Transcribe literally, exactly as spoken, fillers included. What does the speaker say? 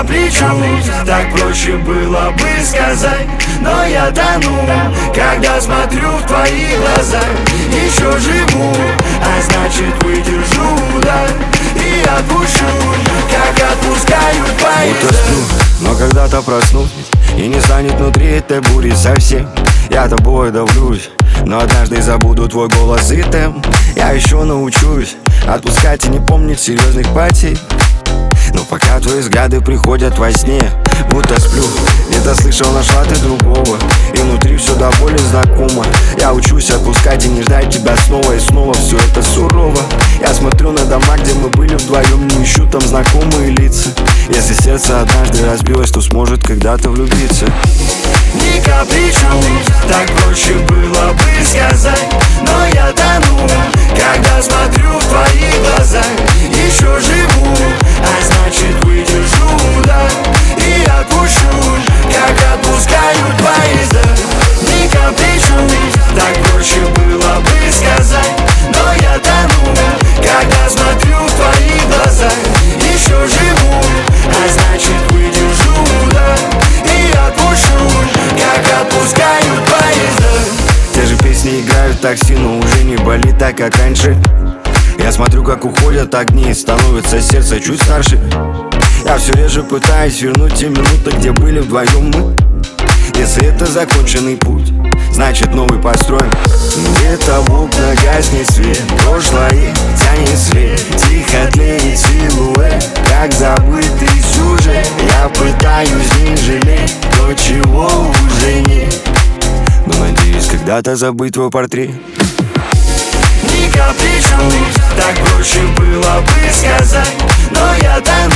капричусь, так проще было бы сказать, но я тону, когда смотрю в твои глаза. Еще живу, а значит выдержу удар и отпущу, как отпускают поезда. Будто сплю, но когда-то проснусь, и не станет внутри этой бури совсем. Я тобой давлюсь, но однажды забуду твой голос и темп. Я еще научусь отпускать и не помнить серьезных потерь. Но пока твои взгляды приходят во сне, будто сплю, где-то слышал, нашла ты другого, и внутри все до боли знакомо. Я учусь отпускать и не ждать тебя снова и снова. Все это сурово. Я смотрю на дома, где мы были вдвоем, не ищу там знакомые лица. Если сердце однажды разбилось, то сможет когда-то влюбиться. Не капричусь, так проще было бы сказать, но я тону, когда смотрю в твои глаза. Еще живу, а значит выдержу удар и отпущу, как отпускают поезда. Не капричусь, так проще было бы сказать, но я тону, когда смотрю в твои глаза. Еще живу, а значит выдержу удар и отпущу, как отпускают поезда. Те же песни играют в такси, но уже не болит так, как раньше. Я смотрю, как уходят огни, становится сердце чуть старше. Я все реже пытаюсь вернуть те минуты, где были вдвоем мы. Если это законченный путь, значит новый построен. Где-то в окна гаснет свет, прошлое тянет след, тихо тлеет силуэт, как забытый сюжет. Я пытаюсь не жалеть то, чего уже нет, но надеюсь когда-то забыть твой портрет. Не капричусь, так проще было бы сказать, но я тону,